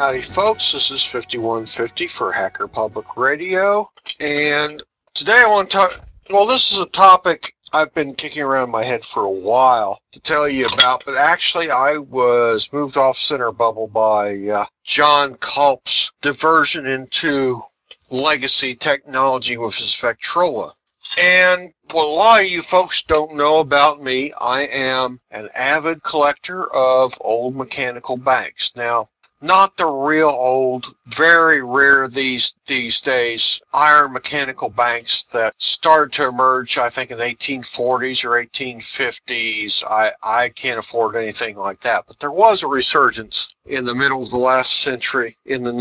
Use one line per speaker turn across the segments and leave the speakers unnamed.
Howdy folks, this is 5150 for Hacker Public Radio, and today I want to talk, this is a topic I've been kicking around my head for a while to tell you about, but actually I was moved off center bubble by John Culp's diversion into legacy technology with his Vectrola. And what a lot of you folks don't know about me, I am an avid collector of old mechanical banks. Now, not the real old, very rare these days, iron mechanical banks that started to emerge, I think, in the 1840s or 1850s. I can't afford anything like that. But there was a resurgence in the middle of the last century in the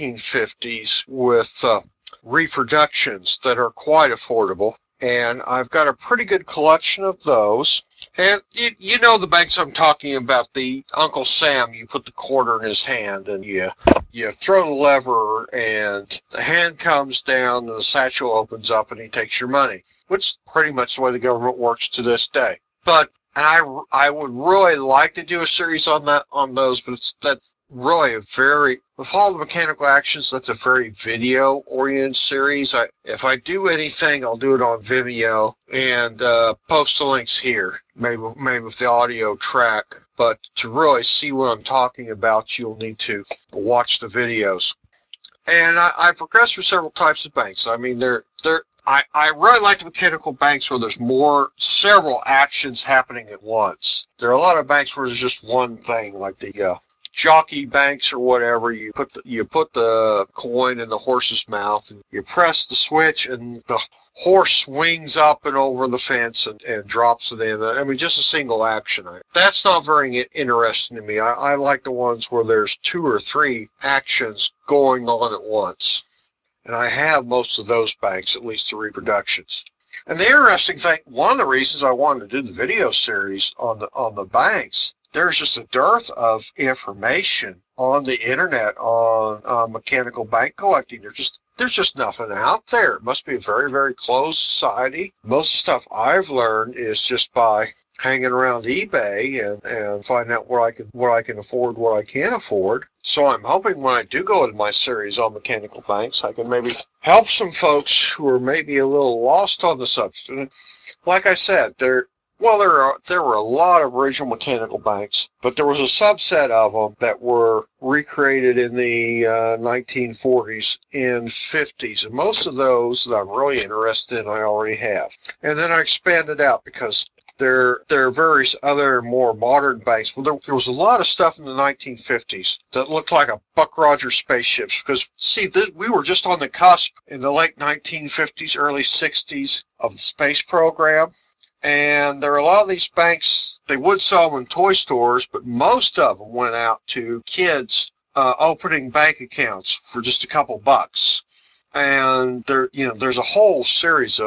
1950s with reproductions that are quite affordable. And I've got a pretty good collection of those. And you know the banks I'm talking about, the Uncle Sam, you put the quarter in his hand and you throw the lever and the hand comes down and the satchel opens up and he takes your money, which is pretty much the way the government works to this day. But I would really like to do a series on those, but that's really a very, with all the mechanical actions, that's a very video oriented series. If I do anything, I'll do it on Vimeo and post the links here, maybe with the audio track. But to really see what I'm talking about, you'll need to watch the videos. And I've progressed through several types of banks. I mean, I really like the mechanical banks where there's several actions happening at once. There are a lot of banks where there's just one thing, like the jockey banks or whatever. You put the coin in the horse's mouth and you press the switch and the horse swings up and over the fence and drops it in. I mean, just a single action. That's not very interesting to me. I like the ones where there's two or three actions going on at once. And I have most of those banks, at least the reproductions. And the interesting thing, one of the reasons I wanted to do the video series on the banks, there's just a dearth of information on the internet on mechanical bank collecting. There's just nothing out there. It must be a very, very closed society. Most of the stuff I've learned is just by hanging around eBay and finding out what I can afford, what I can't afford. So I'm hoping when I do go into my series on mechanical banks, I can maybe help some folks who are maybe a little lost on the subject. And like I said, there were a lot of original mechanical banks, but there was a subset of them that were recreated in the 1940s and 50s, and most of those that I'm really interested in I already have. And then I expanded out because there are various other more modern banks. Well, there was a lot of stuff in the 1950s that looked like a Buck Rogers spaceships because, see, we were just on the cusp in the late 1950s, early 60s of the space program. And there are a lot of these banks, they would sell them in toy stores, but most of them went out to kids opening bank accounts for just a couple bucks. And there's a whole series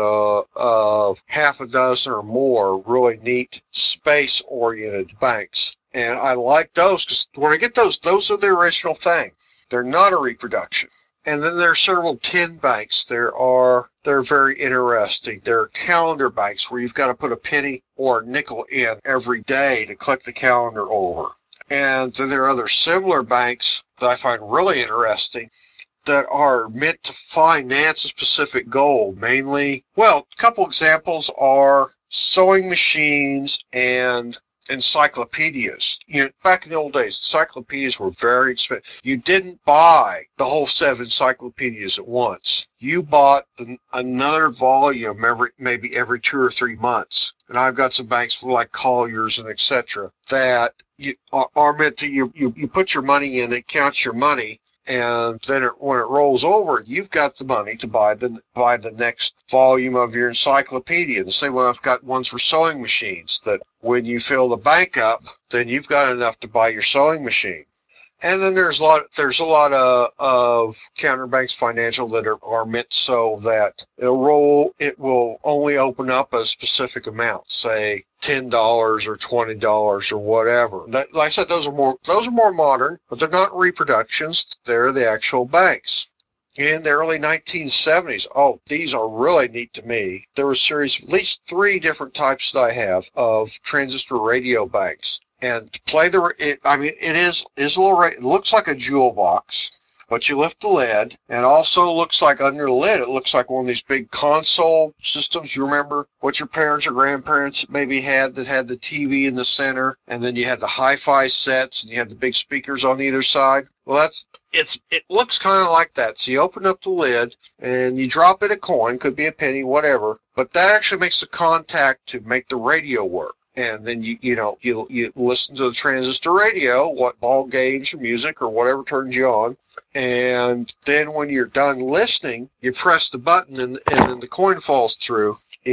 of half a dozen or more really neat space-oriented banks. And I like those because when I get those are the original thing. They're not a reproduction. And then there are several tin banks. They're very interesting. There are calendar banks where you've got to put a penny or a nickel in every day to click the calendar over. And then there are other similar banks that I find really interesting that are meant to finance a specific goal. Mainly, well, a couple examples are sewing machines and encyclopedias. Back in the old days, encyclopedias were very expensive. You didn't buy the whole set of encyclopedias at once. You bought another volume maybe every 2 or 3 months. And I've got some banks for like Collier's and etc. that are meant to you put your money in, it counts your money. And then when it rolls over, you've got the money to buy the next volume of your encyclopedia. And say, well, I've got ones for sewing machines that when you fill the bank up, then you've got enough to buy your sewing machine. And then there's a lot of counterbanks financial that are meant so that it will only open up a specific amount, say $10 or $20 or whatever. Like I said, those are more modern, but they're not reproductions. They're the actual banks. In the early 1970s, these are really neat to me. There was a series of at least 3 different types that I have of transistor radio banks. And to play I mean, it is a little, it looks like a jewel box, but you lift the lid, and it also looks like under the lid, it looks like one of these big console systems. You remember what your parents or grandparents maybe had, that had the TV in the center, and then you had the hi-fi sets, and you had the big speakers on either side. Well, it looks kind of like that. So you open up the lid, and you drop in a coin, could be a penny, whatever, but that actually makes the contact to make the radio work. And then you listen to the transistor radio, what ball games or music or whatever turns you on, and then when you're done listening, you press the button, and then the coin falls through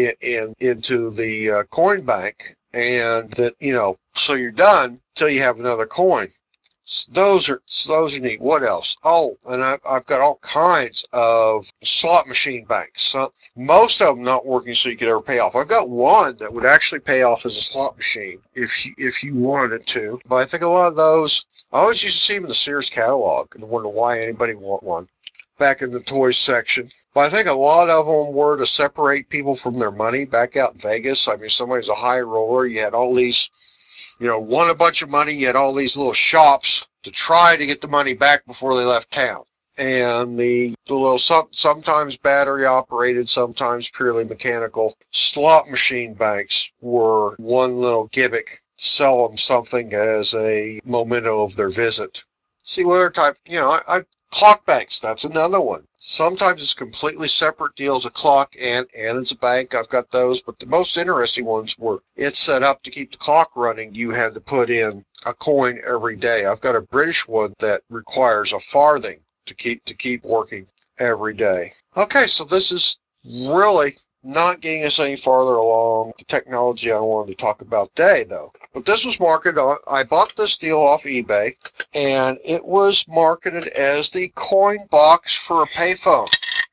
into the coin bank, and that so you're done till you have another coin. Those are neat. What else? Oh, and I've got all kinds of slot machine banks. Most of them not working so you could ever pay off. I've got one that would actually pay off as a slot machine if you wanted it to. But I think a lot of those, I always used to see them in the Sears catalog and wonder why anybody want one back in the toys section. But I think a lot of them were to separate people from their money back out in Vegas. I mean, somebody's a high roller. You had all these, won a bunch of money. You had all these little shops to try to get the money back before they left town. And the little, sometimes battery operated, sometimes purely mechanical slot machine banks were one little gimmick. Sell them something as a memento of their visit. See what other type, I clock banks, that's another one. Sometimes it's completely separate deals, a clock and it's a bank. I've got those, but the most interesting ones were it's set up to keep the clock running. You had to put in a coin every day. I've got a British one that requires a farthing to keep working every day. Okay, so this is really not getting us any farther along the technology I wanted to talk about today, though. But this was marketed on, I bought this deal off eBay, and it was marketed as the coin box for a payphone.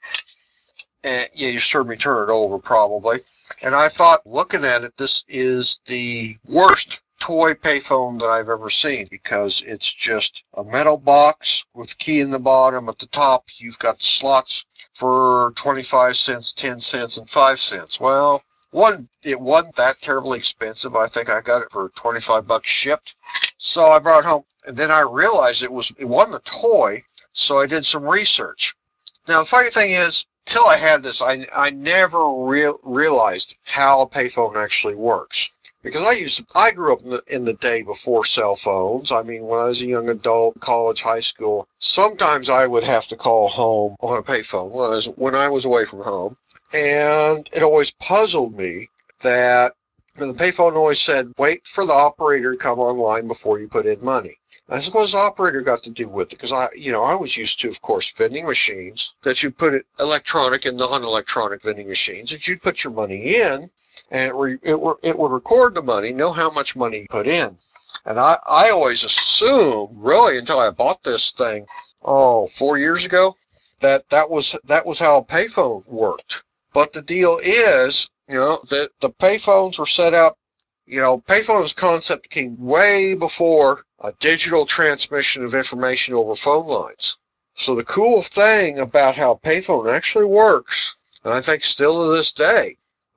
And yeah, you heard me turn it over probably. And I thought, looking at it, this is the worst toy payphone that I've ever seen, because it's just a metal box with a key in the bottom. At the top, you've got the slots for 25 cents, 10 cents, and 5 cents. Well, it wasn't that terribly expensive. I think I got it for 25 bucks shipped. So I brought it home, and then I realized it wasn't a toy, so I did some research. Now, the funny thing is, till I had this, I never realized how a payphone actually works. Because I grew up in the day before cell phones. I mean, when I was a young adult, college, high school, sometimes I would have to call home on a payphone when I was away from home. And it always puzzled me that the payphone always said, wait for the operator to come online before you put in money. I suppose the operator got to do with it, because I was used to, of course, vending machines that you put it, electronic and non-electronic vending machines, that you'd put your money in, and it would record the money, know how much money you put in. And I always assumed, really, until I bought this thing, 4 years ago, that was how a payphone worked. But the deal is, that the payphones were set up. Payphones concept came way before a digital transmission of information over phone lines. So the cool thing about how a payphone actually works, and I think still to this day,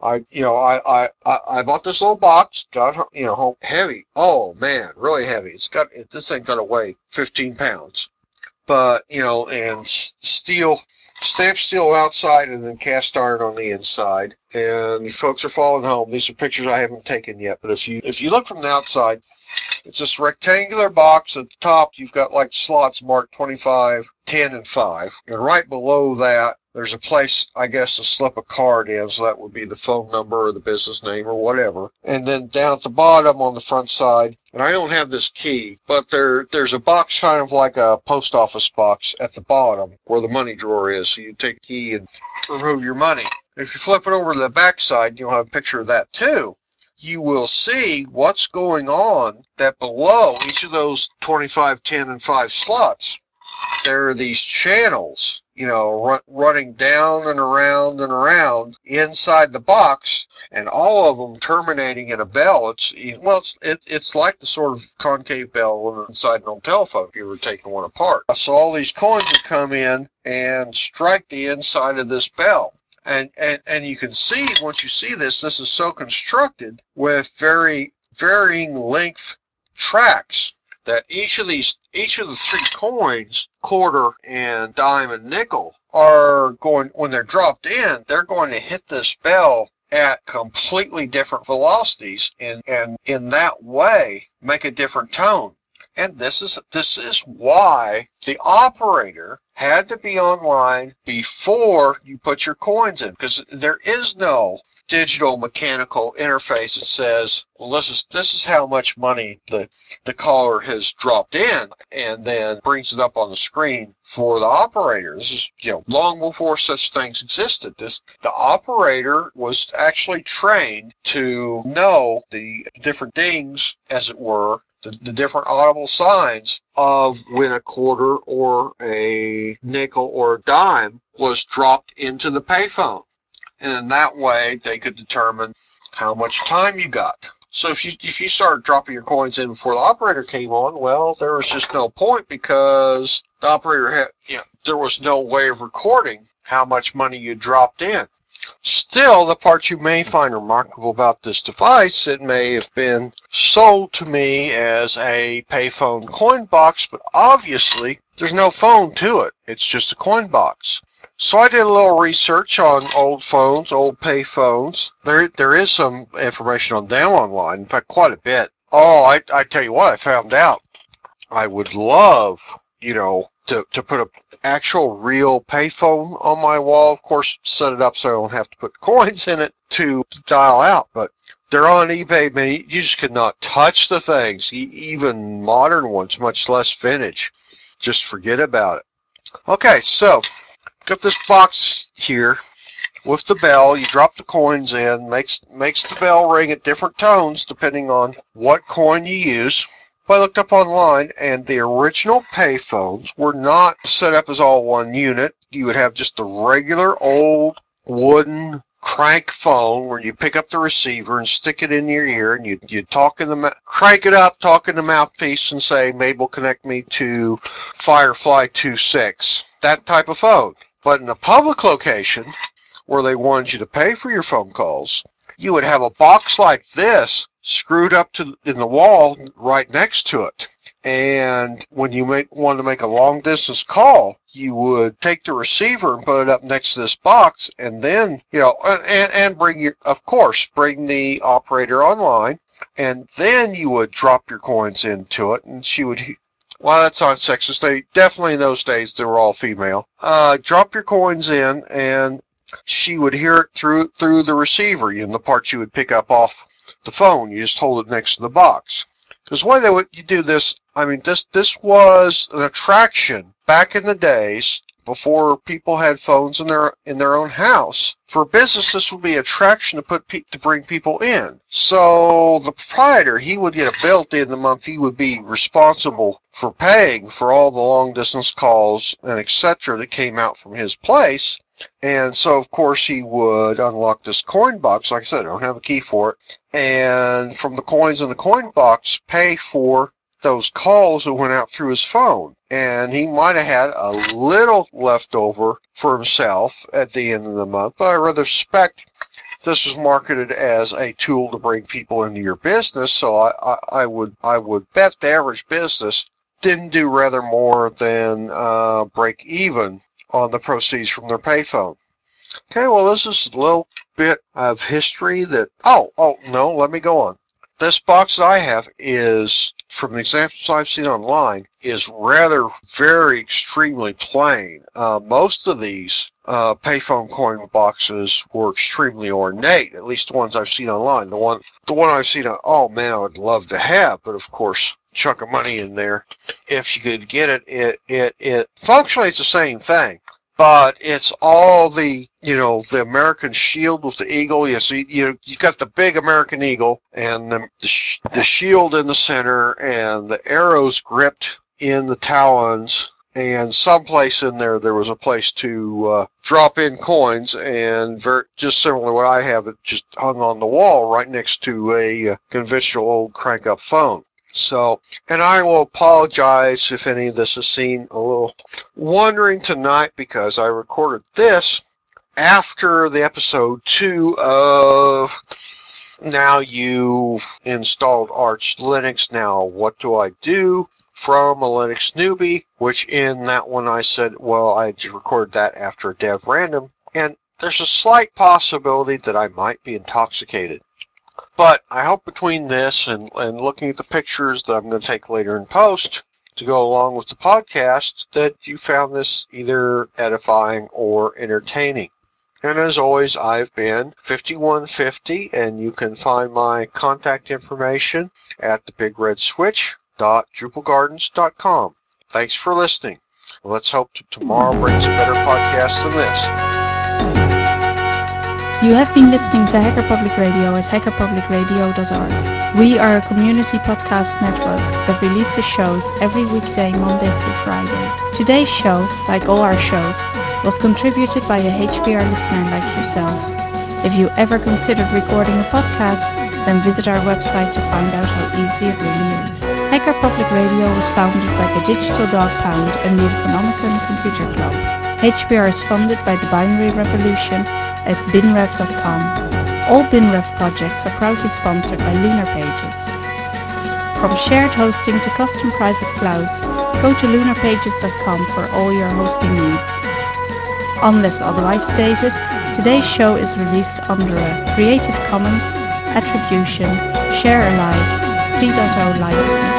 I bought this little box, got home heavy. Oh man, really heavy. This thing got to weigh 15 pounds. But and stamped steel outside, and then cast iron on the inside. And folks are following home. These are pictures I haven't taken yet, but if you look from the outside, it's this rectangular box. At the top, you've got like slots marked 25, 10, and 5. And right below that, there's a place, I guess, to slip a card in, so that would be the phone number or the business name or whatever. And then down at the bottom on the front side, and I don't have this key, but there's a box kind of like a post office box at the bottom where the money drawer is. So you take a key and remove your money. If you flip it over to the back side, you'll have a picture of that too. You will see what's going on, that below each of those 25, 10, and 5 slots, there are these channels, running down and around inside the box, and all of them terminating in a bell. It's like the sort of concave bell inside an old telephone if you were taking one apart. So all these coins would come in and strike the inside of this bell. And you can see, once you see this is so constructed with very varying length tracks that each of the three coins, quarter and dime and nickel, are going, when they're dropped in, they're going to hit this bell at completely different velocities, and in that way make a different tone. And this is why the operator had to be online before you put your coins in, because there is no digital mechanical interface that says, well, this is how much money the caller has dropped in, and then brings it up on the screen for the operator. This is, long before such things existed. The operator was actually trained to know the different dings, as it were, the different audible signs of when a quarter or a nickel or a dime was dropped into the payphone. And in that way, they could determine how much time you got. So if you start dropping your coins in before the operator came on, well, there was just no point, because the operator had, there was no way of recording how much money you dropped in. Still, the part you may find remarkable about this device, it may have been sold to me as a payphone coin box, but obviously there's no phone to it. It's just a coin box. So I did a little research on old phones, old pay phones. There is some information on them online, in fact, quite a bit. Oh, I tell you what, I found out. I would love, to put an actual real payphone on my wall. Of course, set it up so I don't have to put coins in it to dial out. But they're on eBay, man. You just could not touch the things, even modern ones, much less vintage. Just forget about it. Okay, so got this box here with the bell. You drop the coins in, makes the bell ring at different tones depending on what coin you use. I looked up online, and the original payphones were not set up as all one unit. You would have just the regular old wooden crank phone where you pick up the receiver and stick it in your ear, and you talk in the crank it up, talk in the mouthpiece, and say, "Mabel, connect me to Firefly 26." That type of phone. But in a public location where they wanted you to pay for your phone calls, you would have a box like this screwed up in the wall right next to it. And when you wanted to make a long distance call, you would take the receiver and put it up next to this box, and then, and bring the operator online, and then you would drop your coins into it, and she would, well, that's not sexist. They definitely, in those days, they were all female. Drop your coins in, and she would hear it through the receiver, the part you would pick up off the phone. You just hold it next to the box. Because the way you do this, this was an attraction back in the days before people had phones in their own house. For business, this would be an attraction to bring people in. So the proprietor, he would get a bill at the end of the month. He would be responsible for paying for all the long distance calls and etc. that came out from his place. And so, of course, he would unlock this coin box. Like I said, I don't have a key for it. And from the coins in the coin box, pay for those calls that went out through his phone. And he might have had a little left over for himself at the end of the month, but I rather suspect this was marketed as a tool to bring people into your business. So I would bet the average business didn't do rather more than break even on the proceeds from their payphone. Okay, well, this is a little bit of history that, no, let me go on. This box that I have is, from the examples I've seen online, is rather very extremely plain. Most of these payphone coin boxes were extremely ornate, at least the ones I've seen online. The one I've seen, oh man, I would love to have, but of course, chunk of money in there. If you could get it functionally it's the same thing, but it's all the American shield with the eagle. You see, you got the big American eagle and the shield in the center, and the arrows gripped in the talons. And someplace in there was a place to drop in coins, and just similar to what I have, it just hung on the wall right next to a conventional old crank-up phone. So, and I will apologize if any of this has seemed a little wandering tonight, because I recorded this after the episode 2 of now you've installed Arch Linux, now what do I do? From a Linux newbie, which in that one I said, well, I recorded that after a dev random, and there's a slight possibility that I might be intoxicated. But I hope between this and looking at the pictures that I'm going to take later in post to go along with the podcast that you found this either edifying or entertaining. And as always, I've been 5150, and you can find my contact information at thebigredswitch.drupalgardens.com. Thanks for listening. Let's hope tomorrow brings a better podcast than this.
You have been listening to Hacker Public Radio at hackerpublicradio.org. We are a community podcast network that releases shows every weekday, Monday through Friday. Today's show, like all our shows, was contributed by a HPR listener like yourself. If you ever considered recording a podcast, then visit our website to find out how easy it really is. Hacker Public Radio was founded by the Digital Dog Pound and the Infonomicon Computer Club. HPR is funded by the Binary Revolution at binrev.com. All BinRev projects are proudly sponsored by Lunar Pages. From shared hosting to custom private clouds, go to lunarpages.com for all your hosting needs. Unless otherwise stated, today's show is released under a Creative Commons Attribution Share Alike 3.0 license.